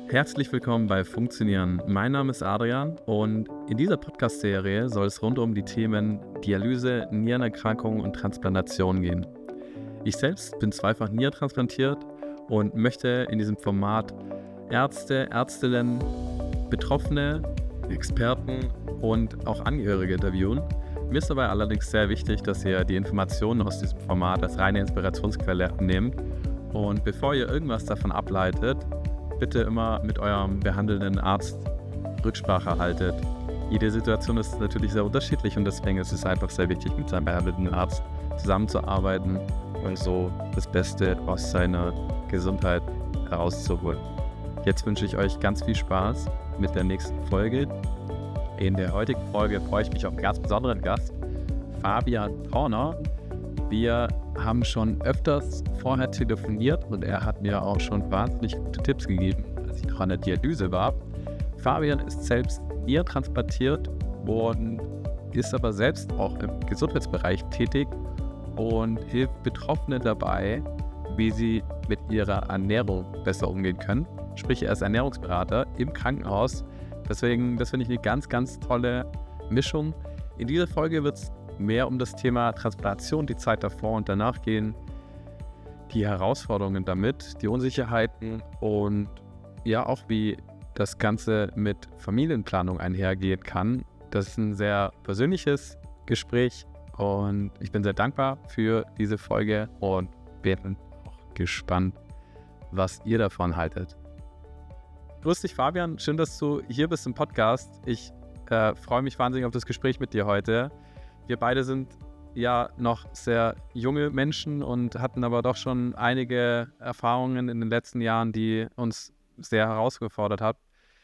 Herzlich willkommen bei Funktionieren. Mein Name ist Adrian und in dieser Podcast-Serie soll es rund um die Themen Dialyse, Nierenerkrankungen und Transplantation gehen. Ich selbst bin zweifach nierentransplantiert und möchte in diesem Format Ärzte, Ärztinnen, Betroffene, Experten und auch Angehörige interviewen. Mir ist dabei allerdings sehr wichtig, dass ihr die Informationen aus diesem Format als reine Inspirationsquelle nehmt und bevor ihr irgendwas davon ableitet, bitte immer mit eurem behandelnden Arzt Rücksprache haltet. Jede Situation ist natürlich sehr unterschiedlich und deswegen ist es einfach sehr wichtig, mit seinem behandelnden Arzt zusammenzuarbeiten und so das Beste aus seiner Gesundheit herauszuholen. Jetzt wünsche ich euch ganz viel Spaß mit der nächsten Folge. In der heutigen Folge freue ich mich auf einen ganz besonderen Gast, Fabian Trauner. Wir haben schon öfters vorher telefoniert und er hat mir auch schon wahnsinnig gute Tipps gegeben, als ich noch an der Dialyse war. Fabian ist selbst nierentransplantiert und ist aber selbst auch im Gesundheitsbereich tätig und hilft Betroffenen dabei, wie sie mit ihrer Ernährung besser umgehen können. Sprich, er ist Ernährungsberater im Krankenhaus. Deswegen, das finde ich eine ganz, ganz tolle Mischung. In dieser Folge wird es mehr um das Thema Transplantation, die Zeit davor und danach gehen, die Herausforderungen damit, die Unsicherheiten und ja auch wie das Ganze mit Familienplanung einhergehen kann. Das ist ein sehr persönliches Gespräch und ich bin sehr dankbar für diese Folge und bin auch gespannt, was ihr davon haltet. Grüß dich, Fabian. Schön, dass du hier bist im Podcast. Ich freue mich wahnsinnig auf das Gespräch mit dir heute. Wir beide sind ja noch sehr junge Menschen und hatten aber doch schon einige Erfahrungen in den letzten Jahren, die uns sehr herausgefordert haben.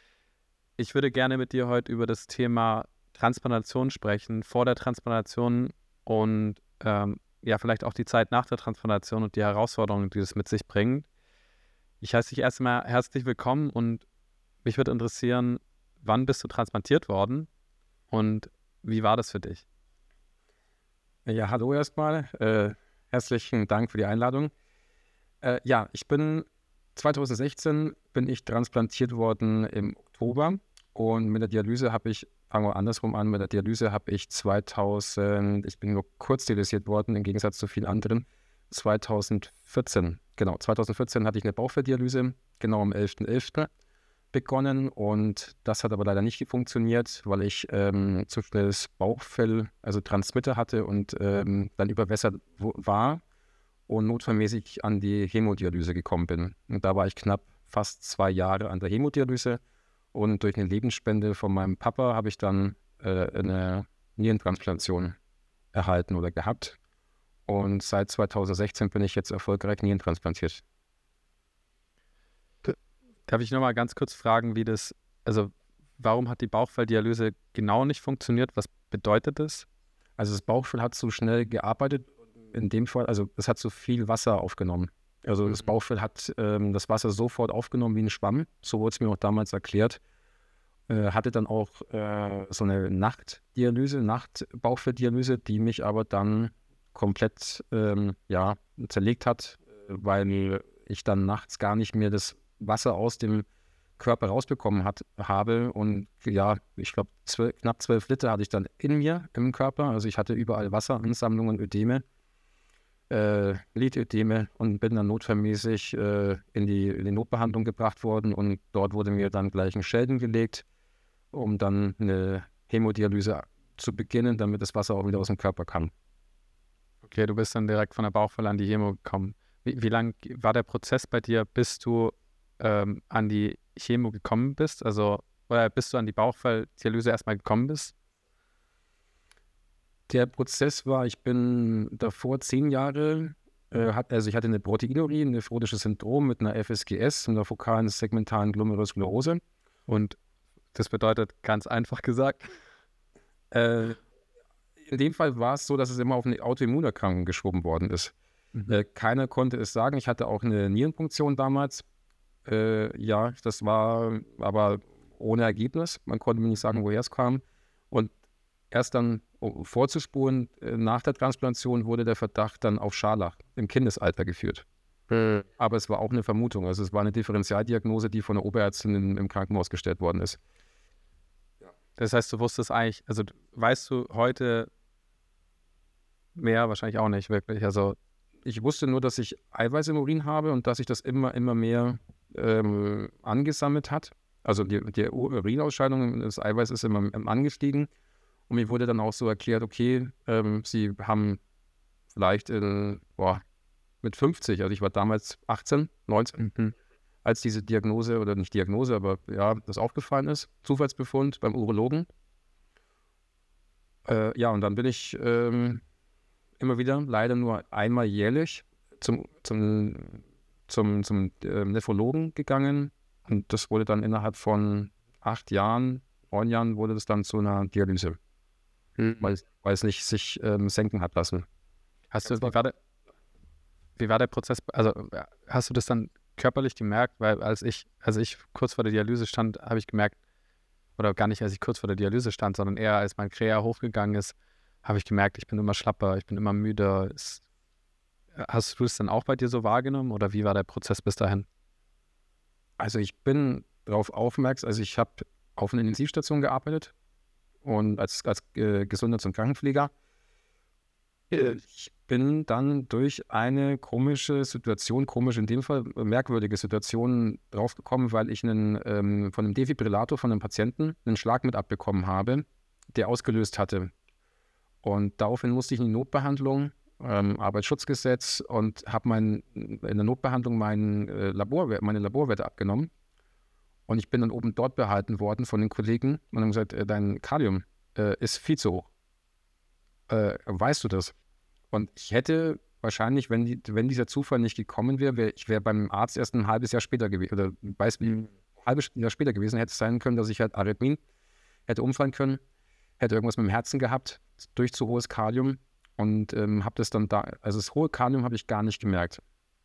Ich würde gerne mit dir heute über das Thema Transplantation sprechen, vor der Transplantation und vielleicht auch die Zeit nach der Transplantation und die Herausforderungen, die das mit sich bringt. Ich heiße dich erstmal herzlich willkommen und mich würde interessieren, wann bist du transplantiert worden und wie war das für dich? Ja, hallo erstmal. Herzlichen Dank für die Einladung. Ich bin 2016 bin ich transplantiert worden im Oktober und mit der Dialyse fangen wir andersrum an, mit der Dialyse habe ich ich bin nur kurz dialysiert worden, im Gegensatz zu vielen anderen, 2014 hatte ich eine Bauchfelldialyse, genau am 11.11. begonnen und das hat aber leider nicht funktioniert, weil ich zu schnelles Bauchfell, also Transmitter hatte und dann überwässert war und notfallmäßig an die Hämodialyse gekommen bin. Und da war ich knapp fast 2 Jahre an der Hämodialyse und durch eine Lebensspende von meinem Papa habe ich dann eine Nierentransplantation erhalten oder gehabt. Und seit 2016 bin ich jetzt erfolgreich nierentransplantiert. Darf ich nochmal ganz kurz fragen, warum hat die Bauchfelldialyse genau nicht funktioniert? Was bedeutet das? Also das Bauchfell hat zu schnell gearbeitet, in dem Fall, also es hat zu viel Wasser aufgenommen. Also das Bauchfell hat das Wasser sofort aufgenommen wie ein Schwamm, so wurde es mir auch damals erklärt. Hatte dann auch so eine Nachtbauchfelldialyse, die mich aber dann komplett zerlegt hat, weil ich dann nachts gar nicht mehr das Wasser aus dem Körper rausbekommen habe und ja, ich glaube knapp 12 Liter hatte ich dann in mir im Körper, also ich hatte überall Wasseransammlungen, Ödeme, Lidödeme und bin dann notfallmäßig in die Notbehandlung gebracht worden und dort wurde mir dann gleich ein Schelden gelegt, um dann eine Hämodialyse zu beginnen, damit das Wasser auch wieder aus dem Körper kam. Okay, du bist dann direkt von der Bauchfell an die Hämo gekommen. Wie lang war der Prozess bei dir, bis du an die Chemo gekommen bist? Oder bis du an die Bauchfelldialyse erstmal gekommen bist? Der Prozess war, ich bin davor 10 Jahre, ich hatte eine Proteinurie, ein nephrotisches Syndrom mit einer FSGS, einer fokalen segmentalen Glomerulosklerose. Und das bedeutet, ganz einfach gesagt? In dem Fall war es so, dass es immer auf eine Autoimmunerkrankung geschoben worden ist. Keiner konnte es sagen. Ich hatte auch eine Nierenfunktion damals. Das war aber ohne Ergebnis. Man konnte mir nicht sagen, woher es kam. Und erst dann, um vorzuspuren, nach der Transplantation wurde der Verdacht dann auf Scharlach im Kindesalter geführt. Aber es war auch eine Vermutung. Also es war eine Differentialdiagnose, die von der Oberärztin im Krankenhaus gestellt worden ist. Das heißt, du wusstest eigentlich, also weißt du heute mehr? Wahrscheinlich auch nicht wirklich. Also Ich wusste nur, dass ich Eiweiß im Urin habe und dass sich das immer mehr angesammelt hat. Also die Urinausscheidung, das Eiweiß ist immer angestiegen. Und mir wurde dann auch so erklärt, okay, Sie haben vielleicht mit 50, also ich war damals 18, 19, als diese Diagnose, oder nicht Diagnose, aber ja, das aufgefallen ist, Zufallsbefund beim Urologen. Und dann bin ich immer wieder, leider nur einmal jährlich, zum Nephrologen gegangen. Und das wurde dann innerhalb von 9 Jahren wurde das dann zu einer Dialyse, weil es nicht sich senken hat lassen. Wie war der Prozess? Also hast du das dann körperlich gemerkt? Weil als ich kurz vor der Dialyse stand, habe ich gemerkt, oder gar nicht, als ich kurz vor der Dialyse stand, sondern eher als mein Krea hochgegangen ist, habe ich gemerkt, ich bin immer schlapper, ich bin immer müder. Hast du es dann auch bei dir so wahrgenommen oder wie war der Prozess bis dahin? Also ich bin darauf aufmerksam, also ich habe auf einer Intensivstation gearbeitet und als Gesundheits- und Krankenpfleger. Ich bin dann durch eine komische Situation, komisch in dem Fall, merkwürdige Situation draufgekommen, weil ich von einem Defibrillator von einem Patienten einen Schlag mit abbekommen habe, der ausgelöst hatte. Und daraufhin musste ich in die Notbehandlung, Arbeitsschutzgesetz, und habe in der Notbehandlung meine Laborwerte abgenommen. Und ich bin dann oben dort behalten worden von den Kollegen und haben gesagt, dein Kalium ist viel zu hoch. Weißt du das? Und ich hätte wahrscheinlich, wenn dieser Zufall nicht gekommen wäre, ich wäre beim Arzt erst ein halbes Jahr später gewesen, oder ein halbes Jahr später gewesen, hätte es sein können, dass ich halt Arrhythmien hätte umfallen können, hätte irgendwas mit dem Herzen gehabt, durch zu hohes Kalium, und habe das dann also das hohe Kalium habe ich gar nicht gemerkt.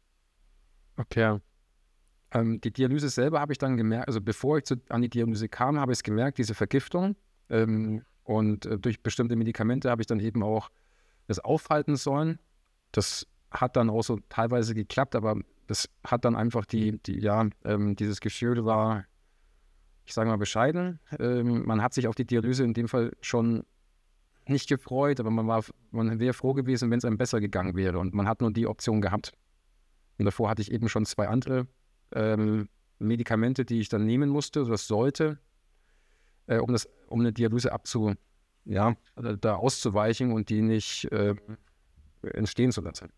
Okay. Die Dialyse selber habe ich dann gemerkt, also bevor ich an die Dialyse kam, habe ich es gemerkt, diese Vergiftung. Und durch bestimmte Medikamente habe ich dann eben auch das aufhalten sollen. Das hat dann auch so teilweise geklappt, aber das hat dann einfach dieses Gefühl war, ich sage mal, bescheiden. Man hat sich auf die Dialyse in dem Fall schon nicht gefreut, aber man wäre froh gewesen, wenn es einem besser gegangen wäre. Und man hat nur die Option gehabt. Und davor hatte ich eben schon 2 andere Medikamente, die ich dann nehmen musste, oder sollte, um eine Dialyse da auszuweichen und die nicht entstehen zu lassen.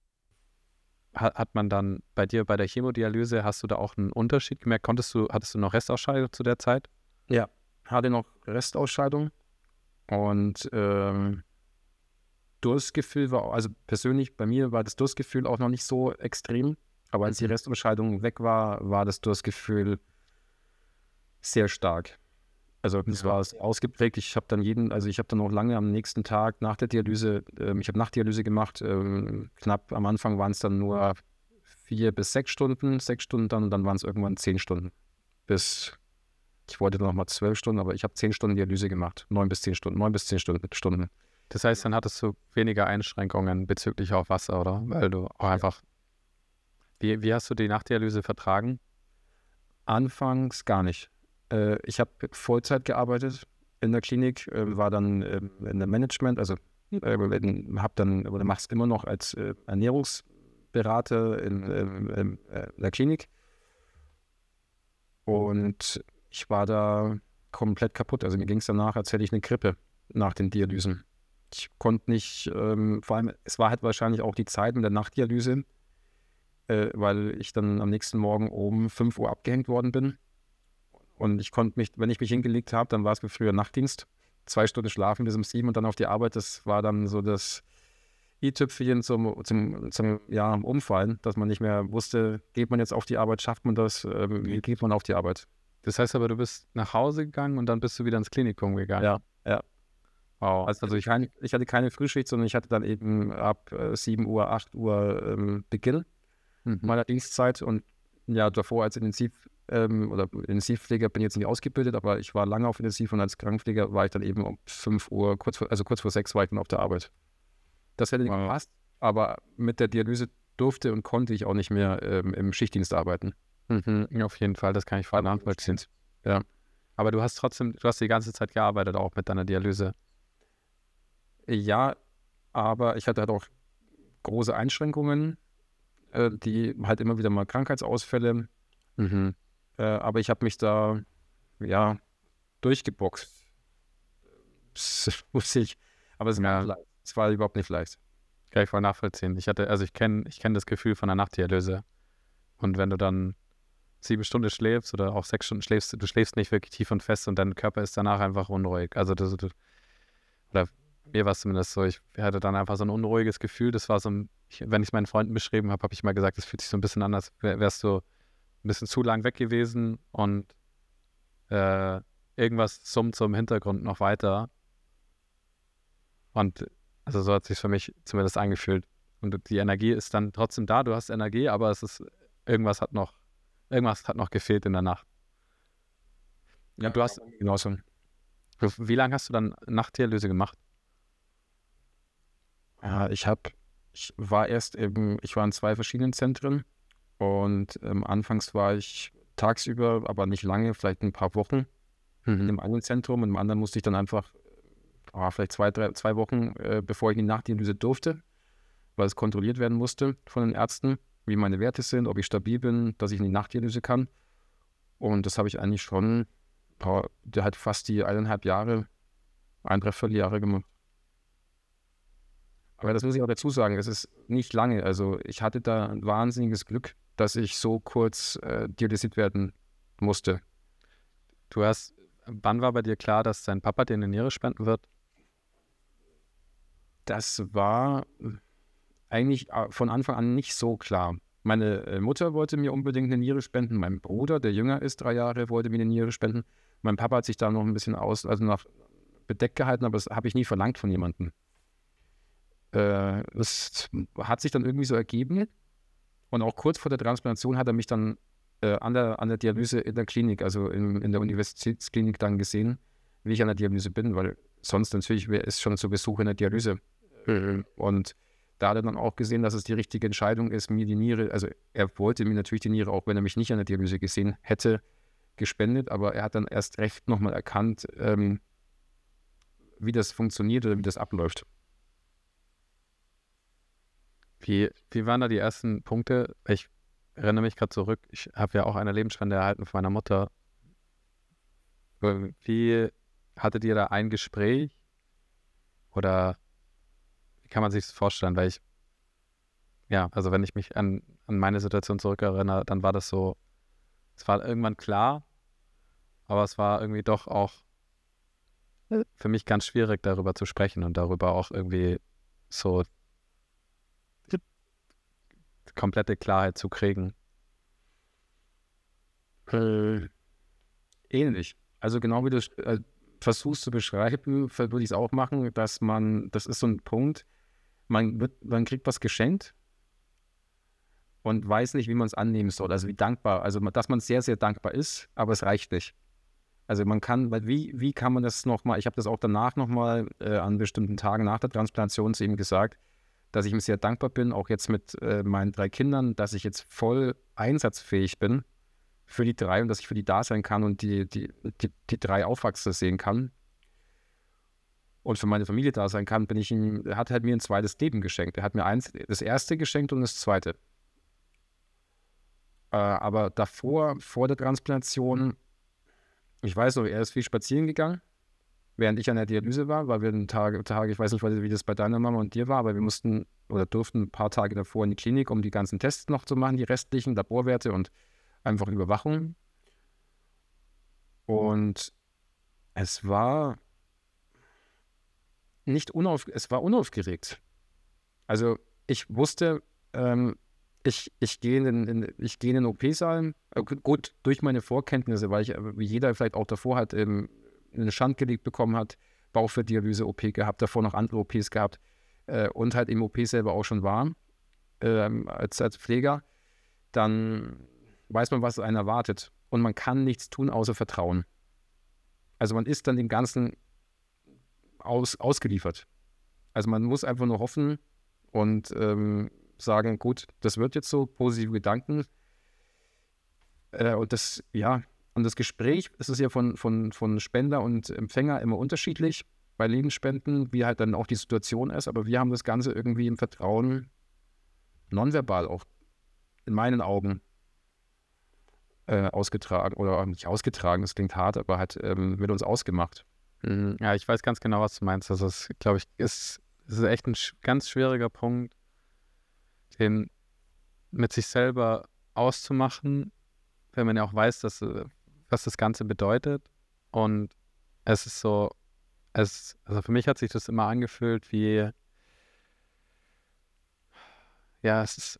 Hat man dann bei dir bei der Chemodialyse, hast du da auch einen Unterschied gemerkt? Hattest du noch Restausscheidung zu der Zeit? Ja, hatte noch Restausscheidung und Durstgefühl also persönlich bei mir war das Durstgefühl auch noch nicht so extrem, aber als die Restausscheidung weg war, war das Durstgefühl sehr stark. Also das war ausgeprägt. Ich habe dann auch lange am nächsten Tag nach der Dialyse, ich habe Nachtdialyse gemacht, knapp am Anfang waren es dann nur 4 bis 6 Stunden, 6 Stunden dann waren es irgendwann 10 Stunden. Ich wollte dann nochmal 12 Stunden, aber ich habe 10 Stunden Dialyse gemacht, 9 bis 10 Stunden. Das heißt, dann hattest du weniger Einschränkungen bezüglich auch Wasser, oder? Weil du auch einfach. Wie hast du die Nachtdialyse vertragen? Anfangs gar nicht. Ich habe Vollzeit gearbeitet in der Klinik, war dann in der Management, also mach's immer noch als Ernährungsberater in der Klinik. Und ich war da komplett kaputt. Also mir ging es danach, als hätte ich eine Grippe nach den Dialysen. Ich konnte nicht, vor allem, es war halt wahrscheinlich auch die Zeit mit der Nachtdialyse, weil ich dann am nächsten Morgen um 5 Uhr abgehängt worden bin. Und ich konnte wenn ich mich hingelegt habe, dann war es mir früher Nachtdienst. 2 Stunden schlafen bis um 7 und dann auf die Arbeit. Das war dann so das i-Tüpfelchen zum Umfallen, dass man nicht mehr wusste, geht man jetzt auf die Arbeit, schafft man das, wie geht man auf die Arbeit. Das heißt aber, du bist nach Hause gegangen und dann bist du wieder ins Klinikum gegangen. Ja. Wow. Also ich hatte keine Frühschicht, sondern ich hatte dann eben ab 7 Uhr, 8 Uhr Beginn meiner Dienstzeit, und ja, davor als Intensivpfleger bin ich jetzt nicht ausgebildet, aber ich war lange auf Intensiv, und als Krankenpfleger war ich dann eben um 5 Uhr, kurz vor 6 war ich dann auf der Arbeit. Das hätte nicht gepasst, aber mit der Dialyse durfte und konnte ich auch nicht mehr im Schichtdienst arbeiten. Ja, auf jeden Fall, das kann ich voll nachvollziehen. Ja. Aber du hast die ganze Zeit gearbeitet, auch mit deiner Dialyse. Ja, aber ich hatte halt auch große Einschränkungen, die halt immer wieder mal Krankheitsausfälle. Aber ich habe mich da, ja, durchgeboxt. Muss ich. Aber es war Ja, leicht. Es war überhaupt nicht leicht. kann ich voll nachvollziehen. Ich kenn das Gefühl von der Nachtdialyse. Und wenn du dann 7 Stunden schläfst oder auch 6 Stunden schläfst, du schläfst nicht wirklich tief und fest und dein Körper ist danach einfach unruhig. Also oder mir war es zumindest so, ich hatte dann einfach so ein unruhiges Gefühl. Das war so wenn ich es meinen Freunden beschrieben habe, habe ich mal gesagt, es fühlt sich so ein bisschen an, als wärst du ein bisschen zu lang weg gewesen und irgendwas summt so im Hintergrund noch weiter. Und also so hat es sich für mich zumindest angefühlt. Und die Energie ist dann trotzdem da, du hast Energie, aber irgendwas hat noch gefehlt in der Nacht. Ja, Und du hast, genauso. wie lange hast du dann Nachtdialyse gemacht? Ja, ich war in 2 verschiedenen Zentren und anfangs war ich tagsüber, aber nicht lange, vielleicht ein paar Wochen in dem einen Zentrum und im anderen musste ich dann einfach vielleicht 2 Wochen, bevor ich in die Nachtdialyse durfte, weil es kontrolliert werden musste von den Ärzten, wie meine Werte sind, ob ich stabil bin, dass ich in die Nachtdialyse kann. Und das habe ich eigentlich schon halt fast die 1,5 Jahre gemacht. Aber das muss ich auch dazu sagen, das ist nicht lange. Also ich hatte da ein wahnsinniges Glück, dass ich so kurz dialysiert werden musste. Wann war bei dir klar, dass dein Papa dir eine Niere spenden wird? Das war eigentlich von Anfang an nicht so klar. Meine Mutter wollte mir unbedingt eine Niere spenden. Mein Bruder, der jünger ist, 3 Jahre, wollte mir eine Niere spenden. Mein Papa hat sich da noch ein bisschen nach bedeckt gehalten, aber das habe ich nie verlangt von jemandem. Das hat sich dann irgendwie so ergeben. Und auch kurz vor der Transplantation hat er mich dann an der Dialyse in der Klinik, also in der Universitätsklinik dann gesehen, wie ich an der Dialyse bin, weil sonst natürlich wäre es schon zu Besuch in der Dialyse. Und da hat er dann auch gesehen, dass es die richtige Entscheidung ist, mir die Niere, also er wollte mir natürlich die Niere, auch wenn er mich nicht an der Dialyse gesehen hätte, gespendet, aber er hat dann erst recht nochmal erkannt, wie das funktioniert oder wie das abläuft. Wie waren da die ersten Punkte? Ich erinnere mich gerade zurück, ich habe ja auch eine Lebensspende erhalten von meiner Mutter. Wie hattet ihr da ein Gespräch? Oder wie kann man sich das vorstellen? Weil also wenn ich mich an meine Situation zurückerinnere, dann war das so, es war irgendwann klar, aber es war irgendwie doch auch für mich ganz schwierig, darüber zu sprechen und darüber auch irgendwie so komplette Klarheit zu kriegen. Ähnlich. Also genau wie du versuchst zu beschreiben, würde ich es auch machen, das ist so ein Punkt, man kriegt was geschenkt und weiß nicht, wie man es annehmen soll, also wie dankbar, also dass man sehr, sehr dankbar ist, aber es reicht nicht. Also weil wie kann man das nochmal, ich habe das auch danach nochmal an bestimmten Tagen nach der Transplantation zu ihm gesagt, dass ich ihm sehr dankbar bin, auch jetzt mit meinen 3 Kindern, dass ich jetzt voll einsatzfähig bin für die 3 und dass ich für die da sein kann und die 3 aufwachsen sehen kann und für meine Familie da sein kann, er hat halt mir ein zweites Leben geschenkt. Er hat mir das erste geschenkt und das zweite. Aber davor, vor der Transplantation, ich weiß noch, er ist viel spazieren gegangen, während ich an der Dialyse war, weil wir einen Tag, ich weiß nicht, wie das bei deiner Mama und dir war, aber wir mussten oder durften ein paar Tage davor in die Klinik, um die ganzen Tests noch zu machen, die restlichen Laborwerte und einfach Überwachung. Und es war es war unaufgeregt. Also ich wusste, ich gehe in den OP-Saal, gut, durch meine Vorkenntnisse, weil ich, wie jeder vielleicht auch davor hat, in den Stand gelegt bekommen hat, Bauchfettdialyse-OP gehabt, davor noch andere OPs gehabt und halt im OP selber auch schon war, als Pfleger, dann weiß man, was einen erwartet. Und man kann nichts tun, außer Vertrauen. Also man ist dann dem Ganzen ausgeliefert. Also man muss einfach nur hoffen und sagen, gut, das wird jetzt so, positive Gedanken. Und das Gespräch, es ist ja von Spender und Empfänger immer unterschiedlich bei Lebensspenden, wie halt dann auch die Situation ist. Aber wir haben das Ganze irgendwie im Vertrauen nonverbal auch in meinen Augen ausgetragen. Oder nicht ausgetragen, das klingt hart, aber halt mit uns ausgemacht. Ja, ich weiß ganz genau, was du meinst. Also es, glaube ich, es ist echt ein ganz schwieriger Punkt, den mit sich selber auszumachen, wenn man ja auch weiß, was das Ganze bedeutet. Und es ist so, also für mich hat sich das immer angefühlt wie, ja, es ist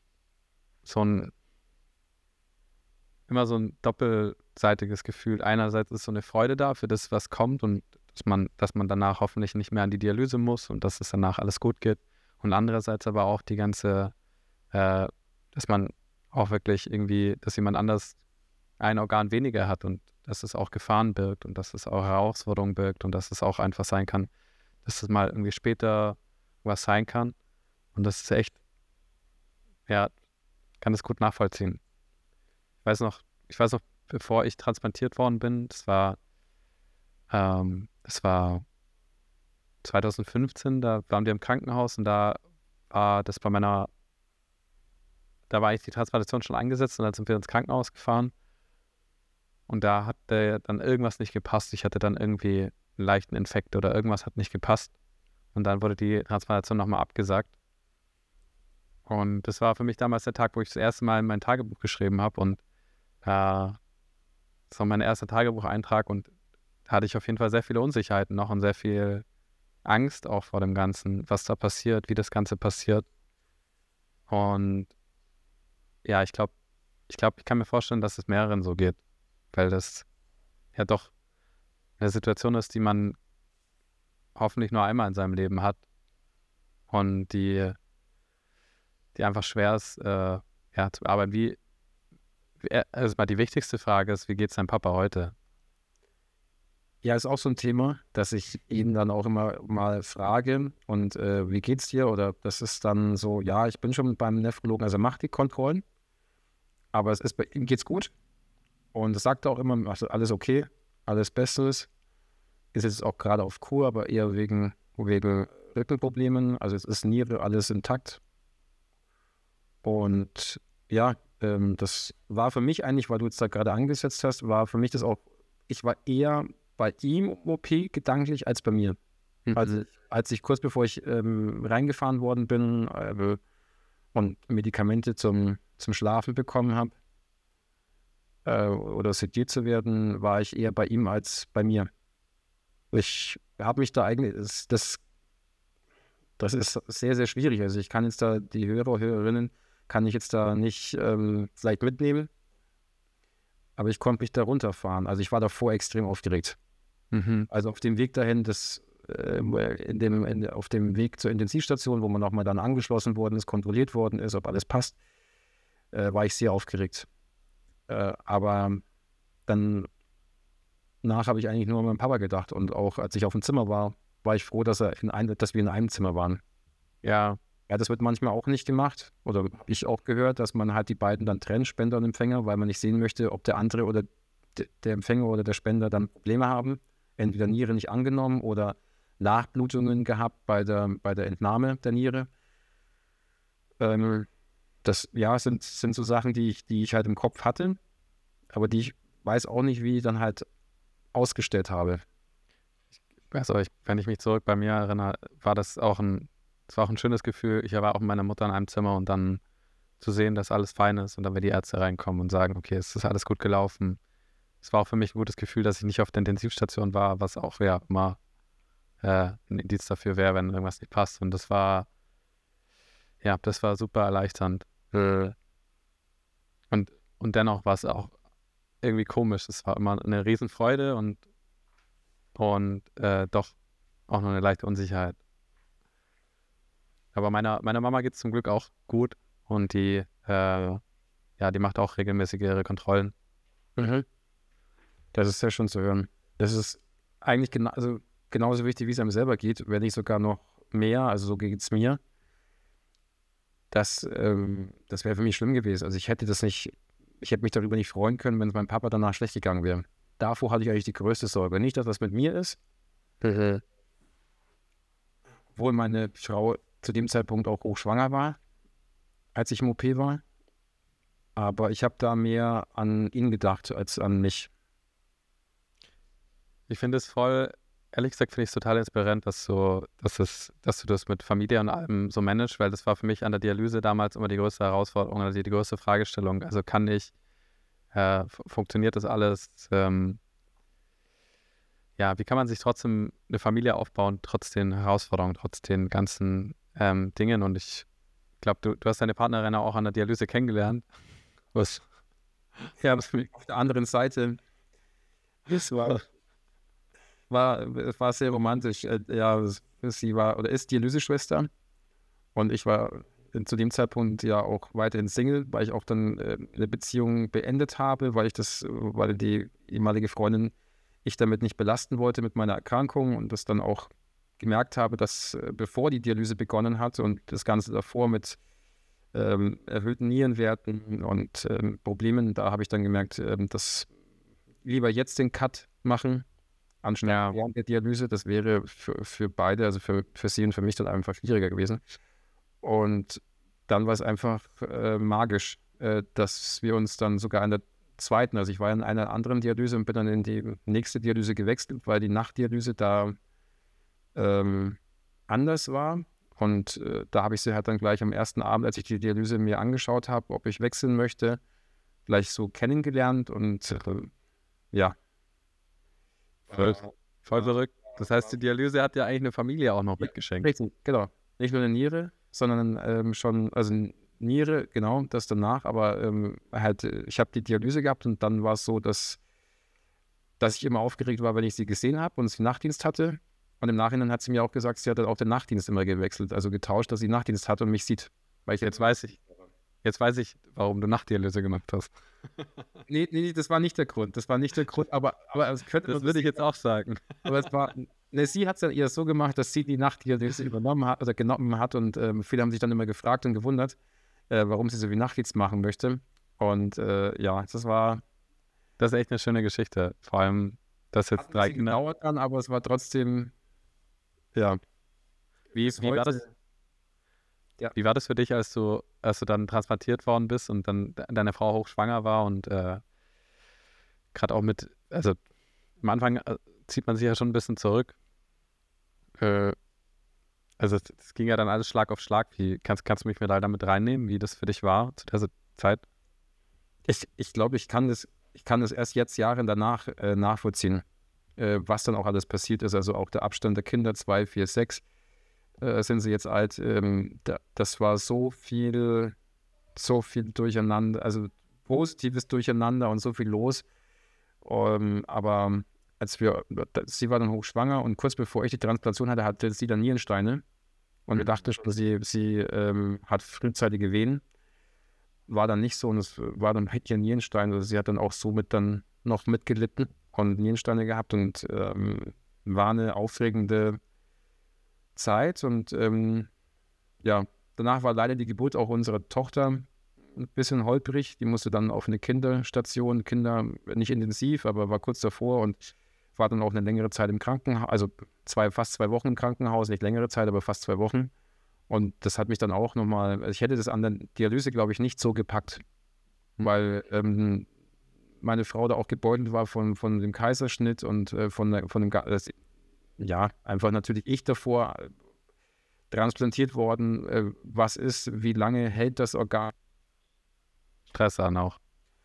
immer so ein doppelseitiges Gefühl. Einerseits ist so eine Freude da für das, was kommt und dass man danach hoffentlich nicht mehr an die Dialyse muss und dass es danach alles gut geht. Und andererseits aber auch die ganze, dass man auch wirklich irgendwie, dass jemand anders ein Organ weniger hat und dass es auch Gefahren birgt und dass es auch Herausforderungen birgt und dass es auch einfach sein kann, dass es mal irgendwie später was sein kann. Und das ist echt, ja, kann es gut nachvollziehen. Ich weiß noch, bevor ich transplantiert worden bin, das war 2015, da waren wir im Krankenhaus und da war das da war eigentlich die Transplantation schon angesetzt und dann sind wir ins Krankenhaus gefahren und da hat dann irgendwas nicht gepasst. Ich hatte dann irgendwie einen leichten Infekt oder irgendwas hat nicht gepasst und dann wurde die Transplantation nochmal abgesagt. Und das war für mich damals der Tag, wo ich das erste Mal in mein Tagebuch geschrieben habe und das war mein erster Tagebucheintrag und da hatte ich auf jeden Fall sehr viele Unsicherheiten noch und sehr viel Angst auch vor dem Ganzen, was da passiert, wie das Ganze passiert. Und ja, ich kann mir vorstellen, dass es mehreren so geht, weil das ja doch eine Situation ist, die man hoffentlich nur einmal in seinem Leben hat und die einfach schwer ist, ja, zu bearbeiten. Also mal die wichtigste Frage ist, wie geht es deinem Papa heute? Ja, ist auch so ein Thema, dass ich ihn dann auch immer mal frage und wie geht's dir? Oder das ist dann so, ja, ich bin schon beim Nephrologen, also macht die Kontrollen, aber bei ihm geht's gut. Und das sagt er auch immer, also alles okay, alles Bestes. Ist jetzt auch gerade auf Kur, aber eher wegen Rückenproblemen. Also es ist Niere, alles intakt. Und ja, das war für mich eigentlich, weil du jetzt da gerade angesetzt hast, war für mich das auch, ich war eher bei ihm im OP gedanklich als bei mir. Also als ich kurz bevor ich reingefahren worden bin und Medikamente zum Schlafen bekommen habe oder sediert zu werden, war ich eher bei ihm als bei mir. Ich habe mich da eigentlich, das ist sehr, sehr schwierig. Also ich kann jetzt da die Hörerinnen, kann ich jetzt da nicht vielleicht mitnehmen, aber ich konnte mich da runterfahren. Also ich war davor extrem aufgeregt. Also auf dem Weg dahin, auf dem Weg zur Intensivstation, wo man nochmal dann angeschlossen worden ist, kontrolliert worden ist, ob alles passt, war ich sehr aufgeregt. Aber dann habe ich eigentlich nur an meinen Papa gedacht und auch als ich auf dem Zimmer war, war ich froh, dass wir in einem Zimmer waren. Ja, Ja, das wird manchmal auch nicht gemacht oder habe ich auch gehört, dass man halt die beiden dann trennt, Spender und Empfänger, weil man nicht sehen möchte, ob der andere oder der Empfänger oder der Spender dann Probleme haben. Entweder Niere nicht angenommen oder Nachblutungen gehabt bei der Entnahme der Niere. Das ja, sind so Sachen, die ich halt im Kopf hatte, aber die ich weiß auch nicht, wie ich dann halt ausgestellt habe. also wenn ich mich zurück bei mir erinnere, war das auch ein schönes Gefühl. Ich war auch mit meiner Mutter in einem Zimmer und dann zu sehen, dass alles fein ist und dann, wenn die Ärzte reinkommen und sagen, okay, es ist alles gut gelaufen. Es war auch für mich ein gutes Gefühl, dass ich nicht auf der Intensivstation war, was auch ja immer ein Indiz dafür wäre, wenn irgendwas nicht passt. Und das war super erleichternd. Und dennoch war es auch irgendwie komisch. Es war immer eine Riesenfreude und doch auch noch eine leichte Unsicherheit. Aber meiner Mama geht es zum Glück auch gut und die macht auch regelmäßig ihre Kontrollen. Das ist sehr schön zu hören. Das ist eigentlich genauso wichtig, wie es einem selber geht, wenn nicht sogar noch mehr. Also so geht es mir. das wäre für mich schlimm gewesen. Also ich hätte mich darüber nicht freuen können, wenn es meinem Papa danach schlecht gegangen wäre. Davor hatte ich eigentlich die größte Sorge. Nicht, dass was mit mir ist, obwohl meine Frau zu dem Zeitpunkt auch hochschwanger war, als ich im OP war. Aber ich habe da mehr an ihn gedacht als an mich. Ich finde es voll, ehrlich gesagt, finde ich es total inspirierend, dass du das mit Familie und allem so managst, weil das war für mich an der Dialyse damals immer die größte Herausforderung, also die größte Fragestellung. Also funktioniert das alles? Wie kann man sich trotzdem eine Familie aufbauen, trotz den Herausforderungen, trotz den ganzen Dingen? Und ich glaube, du hast deine Partnerin auch an der Dialyse kennengelernt. Was? Ja, auf der anderen Seite, es war sehr romantisch. Sie war oder ist Dialyseschwester und ich war zu dem Zeitpunkt ja auch weiterhin Single, weil ich auch dann eine Beziehung beendet habe, weil die ehemalige Freundin ich damit nicht belasten wollte mit meiner Erkrankung und das dann auch gemerkt habe, dass bevor die Dialyse begonnen hat und das Ganze davor mit erhöhten Nierenwerten und Problemen, da habe ich dann gemerkt, dass lieber jetzt den Cut machen, anstatt während der Dialyse. Das wäre für beide, also für sie und für mich dann einfach schwieriger gewesen. Und dann war es einfach magisch, dass wir uns dann sogar in der zweiten, also ich war in einer anderen Dialyse und bin dann in die nächste Dialyse gewechselt, weil die Nachtdialyse da anders war. Und da habe ich sie halt dann gleich am ersten Abend, als ich die Dialyse mir angeschaut habe, ob ich wechseln möchte, gleich so kennengelernt und ja. Voll verrückt. Das heißt, die Dialyse hat ja eigentlich eine Familie auch noch mitgeschenkt. Richtig, genau. Nicht nur eine Niere, sondern also Niere, genau, das danach, aber ich habe die Dialyse gehabt und dann war es so, dass ich immer aufgeregt war, wenn ich sie gesehen habe und sie Nachtdienst hatte. Und im Nachhinein hat sie mir auch gesagt, sie hat dann auch den Nachtdienst immer gewechselt, also getauscht, dass sie Nachtdienst hatte und mich sieht. Weil jetzt weiß ich, warum du Nachtdialyse gemacht hast. Nee, das war nicht der Grund. Das war nicht der Grund, aber es könnte. Das würde ich jetzt auch sagen. Aber es war. Ne, sie hat es dann eher so gemacht, dass sie die Nachtdialyse genommen hat und viele haben sich dann immer gefragt und gewundert, warum sie so wie Nachtdienst machen möchte. Und das war. Das ist echt eine schöne Geschichte. Vor allem, dass jetzt 3 Kinder. Dauert dann, aber es war trotzdem. Ja. Wie war das? Ja. Wie war das für dich, als du dann transplantiert worden bist und dann deine Frau hochschwanger war und gerade auch also am Anfang zieht man sich ja schon ein bisschen zurück. Also es ging ja dann alles Schlag auf Schlag. Kannst du mich da mit reinnehmen, wie das für dich war zu dieser Zeit? Ich glaube, ich kann das erst jetzt Jahre danach nachvollziehen, was dann auch alles passiert ist. Also auch der Abstand der Kinder, 2, 4, 6 sind sie jetzt alt. Das war so viel Durcheinander, also positives Durcheinander und so viel los. Aber sie war dann hochschwanger und kurz bevor ich die Transplantation hatte sie dann Nierensteine. Und wir dachten schon, sie hat frühzeitige Wehen. War dann nicht so und es war dann ihr Nierenstein. Also sie hat dann auch somit dann noch mitgelitten und Nierensteine gehabt und war eine aufregende Zeit. Und danach war leider die Geburt auch unserer Tochter ein bisschen holprig. Die musste dann auf eine Kinderstation, nicht intensiv, aber war kurz davor und war dann auch eine längere Zeit im Krankenhaus, also fast 2 Wochen im Krankenhaus, nicht längere Zeit, aber fast 2 Wochen. Und das hat mich dann auch nochmal, also ich hätte das an der Dialyse, glaube ich, nicht so gepackt, weil meine Frau da auch gebeutelt war von dem Kaiserschnitt und einfach natürlich ich davor transplantiert worden, was ist, wie lange hält das Organ? Stress an auch.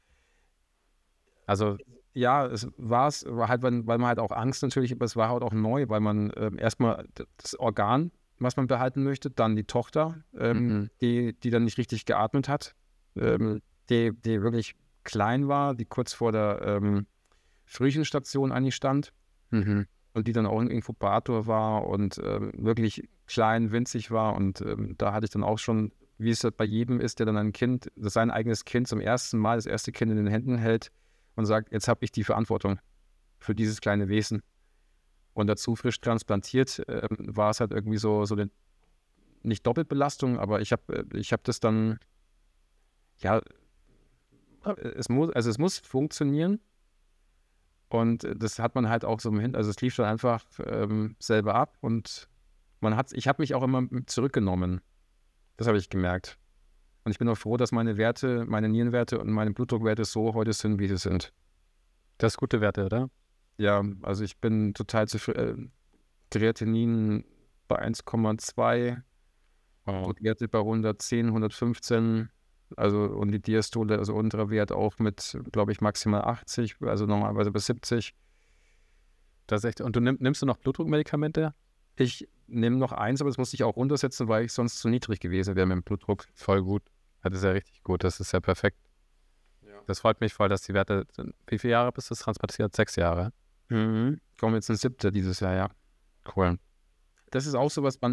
Also ja, war halt, weil man halt auch Angst natürlich, aber es war halt auch neu, weil man erstmal das Organ, was man behalten möchte, dann die Tochter, die dann nicht richtig geatmet hat, die wirklich klein war, die kurz vor der Frühchenstation eigentlich stand und die dann auch ein Inkubator war und wirklich klein, winzig war und da hatte ich dann auch schon, wie es bei jedem ist, der dann sein eigenes Kind zum ersten Mal, das erste Kind in den Händen hält und sagt, jetzt habe ich die Verantwortung für dieses kleine Wesen. Und dazu frisch transplantiert war es halt irgendwie so nicht Doppelbelastung, aber ich hab das dann, ja, es muss funktionieren. Und das hat man halt auch so im Hin, also es lief dann einfach selber ab und ich habe mich auch immer zurückgenommen. Das habe ich gemerkt. Und ich bin auch froh, dass meine Werte, meine Nierenwerte und meine Blutdruckwerte so heute sind, wie sie sind. Das ist gute Werte, oder? Ja, also ich bin total zufrieden. Kreatinin bei 1,2, Blutwerte bei 110, 115, also und die Diastole, also unterer Wert auch mit, glaube ich, maximal 80, also normalerweise bis 70. Das ist echt. Und nimmst du noch Blutdruckmedikamente? Ich nehme noch eins, aber das musste ich auch runtersetzen, weil ich sonst zu niedrig gewesen wäre mit dem Blutdruck. Voll gut. Das ist ja richtig gut. Das ist ja perfekt. Ja. Das freut mich voll, dass die Werte sind. Wie viele Jahre bist du transplantiert? 6 Jahre. Kommen jetzt ins 7. dieses Jahr, ja. Cool. Das ist auch so was,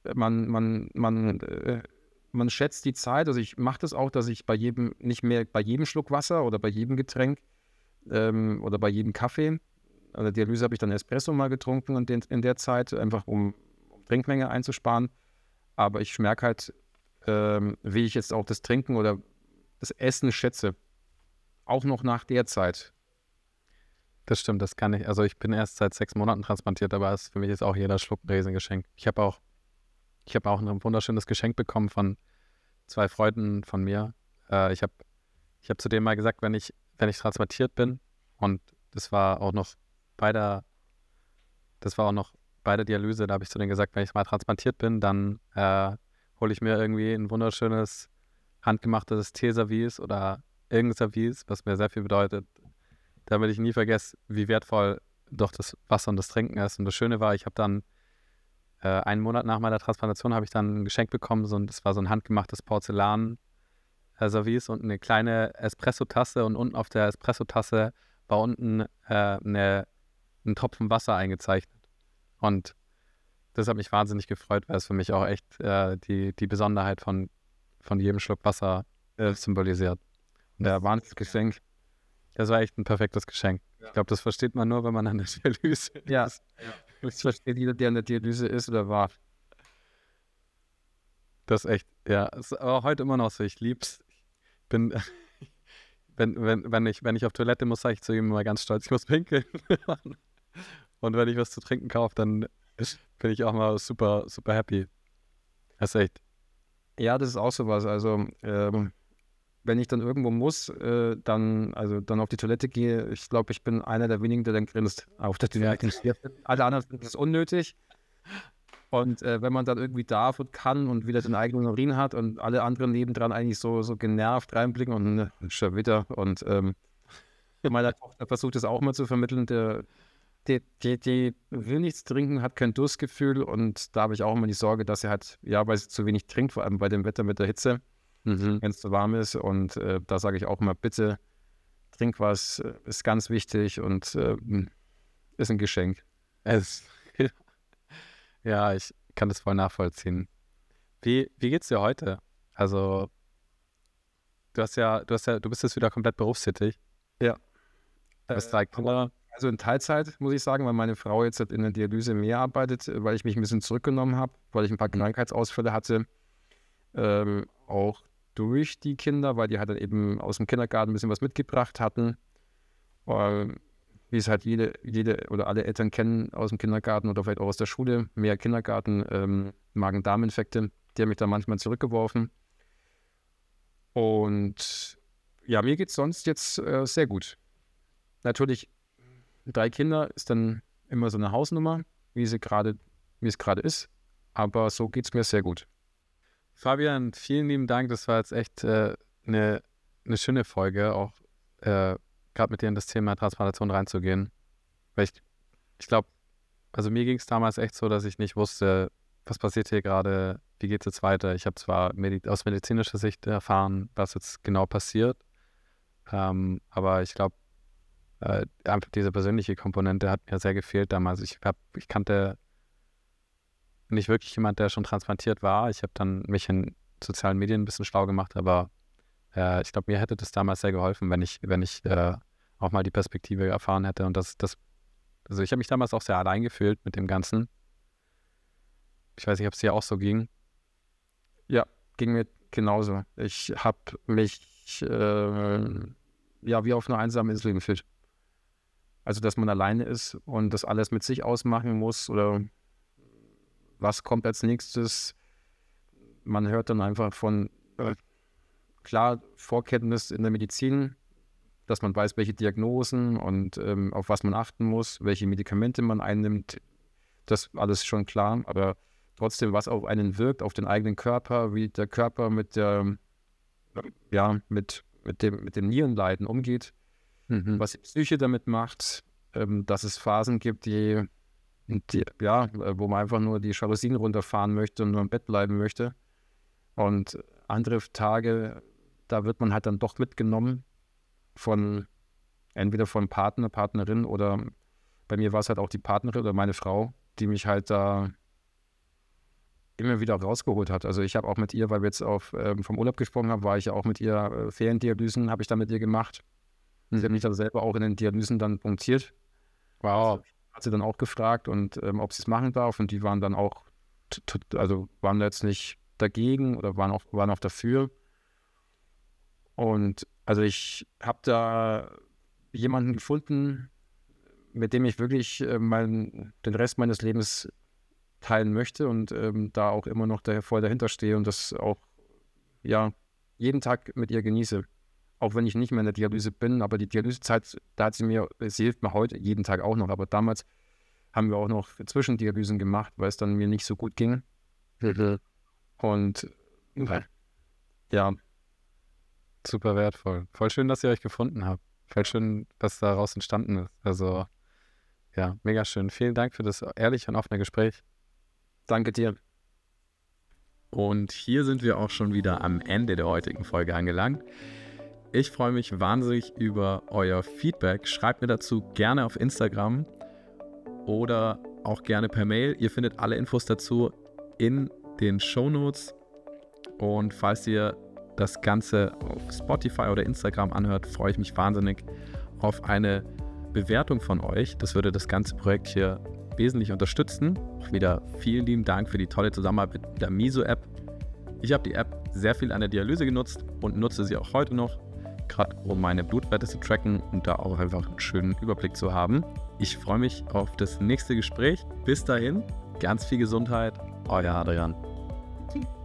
man schätzt die Zeit. Also ich mache das auch, dass ich nicht mehr bei jedem Schluck Wasser oder bei jedem Getränk oder bei jedem Kaffee, an der Dialyse habe ich dann Espresso mal getrunken in der Zeit, einfach um Trinkmenge einzusparen. Aber ich merke halt, wie ich jetzt auch das Trinken oder das Essen schätze. Auch noch nach der Zeit. Das stimmt, das kann ich. Also ich bin erst seit 6 Monaten transplantiert, aber für mich ist auch jeder Schluck ein Riesengeschenk. Ich habe auch ein wunderschönes Geschenk bekommen von 2 Freunden von mir. Ich hab zu denen mal gesagt, wenn ich transplantiert bin, und das war auch noch bei der Dialyse, da habe ich zu denen gesagt, wenn ich mal transplantiert bin, dann hole ich mir irgendwie ein wunderschönes handgemachtes Teeservice oder irgendein Service, was mir sehr viel bedeutet, damit ich nie vergesse, wie wertvoll doch das Wasser und das Trinken ist. Und das Schöne war, ich habe dann einen Monat nach meiner Transplantation habe ich dann ein Geschenk bekommen, das war so ein handgemachtes Porzellan-Service und eine kleine Espresso-Tasse, und unten auf der Espresso-Tasse war unten ein Tropfen Wasser eingezeichnet. Und das hat mich wahnsinnig gefreut, weil es für mich auch echt die Besonderheit von jedem Schluck Wasser symbolisiert. Und Ja, Wahnsinnsgeschenk. das war echt ein perfektes Geschenk. Ja. Ich glaube, das versteht man nur, wenn man an der Dialyse ist. Ja. Das versteht jeder, der an der Dialyse ist oder war. Das ist echt, ja. Ist aber heute immer noch so. Ich lieb's. Bin, wenn ich auf Toilette muss, sage ich zu ihm immer ganz stolz, ich muss pinkeln. Und wenn ich was zu trinken kaufe, dann bin ich auch mal super, super happy. Das ist echt. Ja, das ist auch sowas. Also, wenn ich dann irgendwo muss, dann auf die Toilette gehe, ich glaube, ich bin einer der wenigen, der dann grinst auf der Toilette. Ja. Alle anderen finden es unnötig. Und wenn man dann irgendwie darf und kann und wieder den eigenen Urin hat und alle anderen nebendran eigentlich so genervt reinblicken und schon wieder. Und meine Tochter versucht es auch mal zu vermitteln, die will nichts trinken, hat kein Durstgefühl, und da habe ich auch immer die Sorge, dass sie halt, ja, weil sie zu wenig trinkt, vor allem bei dem Wetter mit der Hitze, wenn es zu warm ist, und da sage ich auch immer, bitte trink was, ist ganz wichtig und ist ein Geschenk. Ja, ich kann das voll nachvollziehen. Wie geht's dir heute? Also, du bist jetzt wieder komplett berufstätig. Ja. Du hast 3 Kinder. Also in Teilzeit, muss ich sagen, weil meine Frau jetzt in der Dialyse mehr arbeitet, weil ich mich ein bisschen zurückgenommen habe, weil ich ein paar Krankheitsausfälle hatte. Auch durch die Kinder, weil die halt dann eben aus dem Kindergarten ein bisschen was mitgebracht hatten. Wie es halt jede oder alle Eltern kennen aus dem Kindergarten oder vielleicht auch aus der Schule, mehr Kindergarten, Magen-Darm-Infekte, die haben mich da manchmal zurückgeworfen. Und ja, mir geht es sonst jetzt sehr gut. Natürlich, 3 Kinder ist dann immer so eine Hausnummer, wie es gerade ist. Aber so geht es mir sehr gut. Fabian, vielen lieben Dank. Das war jetzt echt eine schöne Folge, auch gerade mit dir in das Thema Transplantation reinzugehen. Weil ich glaube, also mir ging es damals echt so, dass ich nicht wusste, was passiert hier gerade, wie geht es jetzt weiter. Ich habe zwar aus medizinischer Sicht erfahren, was jetzt genau passiert, aber ich glaube, einfach diese persönliche Komponente hat mir sehr gefehlt damals. Ich kannte nicht wirklich jemand, der schon transplantiert war. Ich habe dann mich in sozialen Medien ein bisschen schlau gemacht, aber ich glaube, mir hätte das damals sehr geholfen, wenn ich auch mal die Perspektive erfahren hätte. Und also ich habe mich damals auch sehr allein gefühlt mit dem Ganzen. Ich weiß nicht, ob es dir auch so ging. ging mir genauso. Ich habe mich wie auf einer einsamen Insel gefühlt. Also, dass man alleine ist und das alles mit sich ausmachen muss oder was kommt als nächstes. Man hört dann einfach von, klar, Vorkenntnis in der Medizin, dass man weiß, welche Diagnosen und auf was man achten muss, welche Medikamente man einnimmt. Das alles schon klar, aber trotzdem, was auf einen wirkt, auf den eigenen Körper, wie der Körper mit dem Nierenleiden umgeht, was die Psyche damit macht, dass es Phasen gibt, wo man einfach nur die Jalousien runterfahren möchte und nur im Bett bleiben möchte. Und andere Tage, da wird man halt dann doch mitgenommen entweder von Partner, Partnerin oder bei mir war es halt auch die Partnerin oder meine Frau, die mich halt da immer wieder rausgeholt hat. Also ich habe auch mit ihr, weil wir jetzt vom Urlaub gesprochen haben, war ich ja auch mit ihr, Feriendialysen habe ich dann mit ihr gemacht. Sie hat mich dann selber auch in den Dialysen dann punktiert. Wow. Also, hat sie dann auch gefragt und ob sie es machen darf und die waren dann auch, waren jetzt nicht dagegen oder waren auch dafür. Und also ich habe da jemanden gefunden, mit dem ich wirklich den Rest meines Lebens teilen möchte und da auch immer noch voll dahinter stehe und das auch jeden Tag mit ihr genieße. Auch wenn ich nicht mehr in der Dialyse bin, aber die Dialysezeit, sie hilft mir heute jeden Tag auch noch, aber damals haben wir auch noch Zwischendialysen gemacht, weil es dann mir nicht so gut ging. Und ja. Super wertvoll. Voll schön, dass ihr euch gefunden habt. Voll schön, dass daraus entstanden ist. Also, ja, mega schön. Vielen Dank für das ehrliche und offene Gespräch. Danke dir. Und hier sind wir auch schon wieder am Ende der heutigen Folge angelangt. Ich freue mich wahnsinnig über euer Feedback. Schreibt mir dazu gerne auf Instagram oder auch gerne per Mail. Ihr findet alle Infos dazu in den Shownotes. Und falls ihr das Ganze auf Spotify oder Instagram anhört, freue ich mich wahnsinnig auf eine Bewertung von euch. Das würde das ganze Projekt hier wesentlich unterstützen. Auch wieder vielen lieben Dank für die tolle Zusammenarbeit mit der Miso-App. Ich habe die App sehr viel an der Dialyse genutzt und nutze sie auch heute noch, gerade um meine Blutwerte zu tracken und da auch einfach einen schönen Überblick zu haben. Ich freue mich auf das nächste Gespräch. Bis dahin, ganz viel Gesundheit, euer Adrian.